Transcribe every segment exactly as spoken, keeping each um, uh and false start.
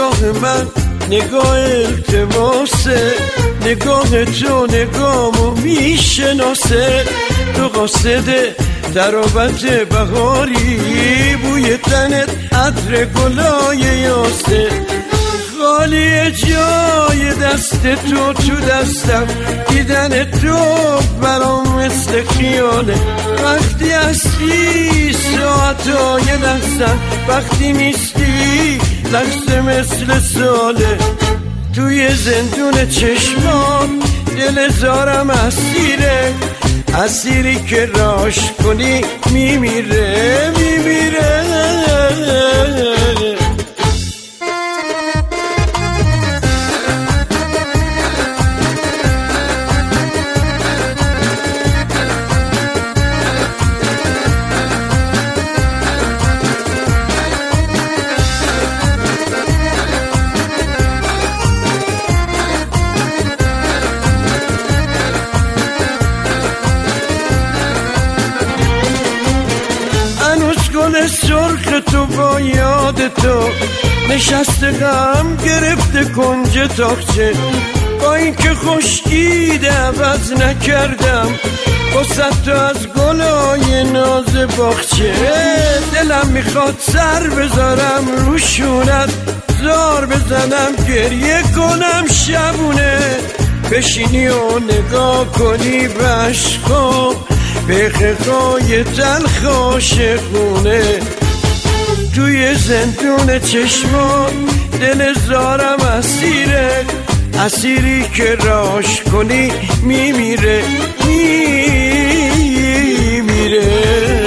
نگاه من نگاه التماسه، نگاه تو نگامو میشناسه. تو قاصد ترابت بهاری، بوی تنت عطر گلای یاسه. خالی جای دست تو تو دستم، دیدن تو برام مثل خیاله. وقتی هستی ساعتای دستم، وقتی نیستی لحظه مثل ساله. توی زندون چشمات دل زارم اسیره، اسیری که راش کنی میمیره میمیره. گل سرخ تو با یاد تو نشسته، غم گرفته کنج تاقچه. با این که خشکیده عوض نکردم واسه تو از گلای ناز باغچه. دلم میخواد سر بذارم رو شونت، زار بزنم گریه کنم شبونه. بشینی و نگاه کنی به عشقام، به غقای تلخ عاشقونه. توی زندون چشمان دل زارم اسیره، اسیری که راش کنی میمیره میمیره.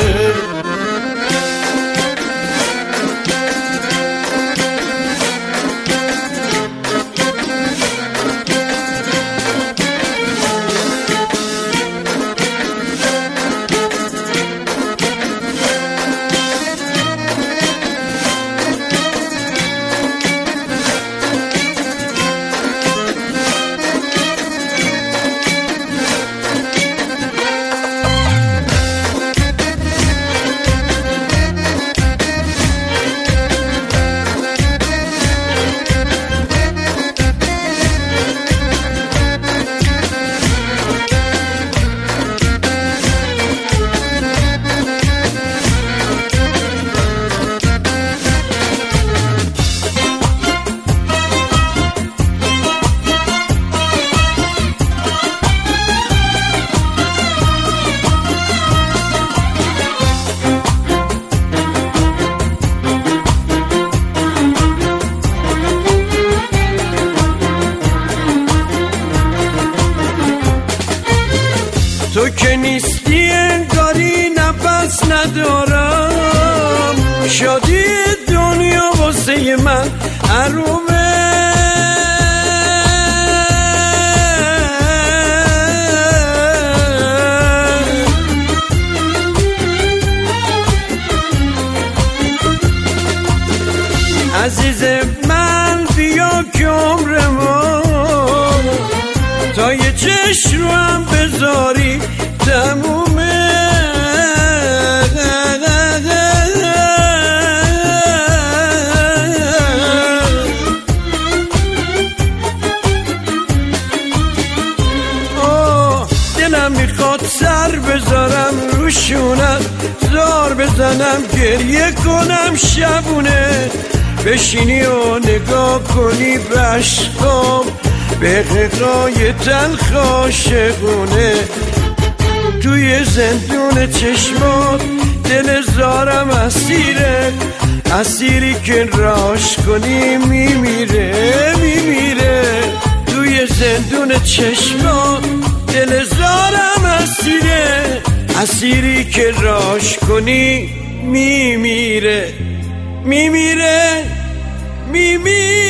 تو که نیستی انگاری نفس ندارم، شادی دنیا واسه من حرومه. عزیز من بیا که عمر ما تا یه چشم رو هم بذاری تمومه. آه دلم میخواد سر بذارم رو شونت، زار بزنم گریه کنم شبونه. بشینی و نگاه کنی به عشقام، به غقای تلخ عاشقونه. توی زندون چشمات دل زارم اسیره، اسیری که راش کنی میمیره میمیره. توی زندون چشمات دل زارم اسیره، اسیری که راش کنی میمیره میمیره میمیره.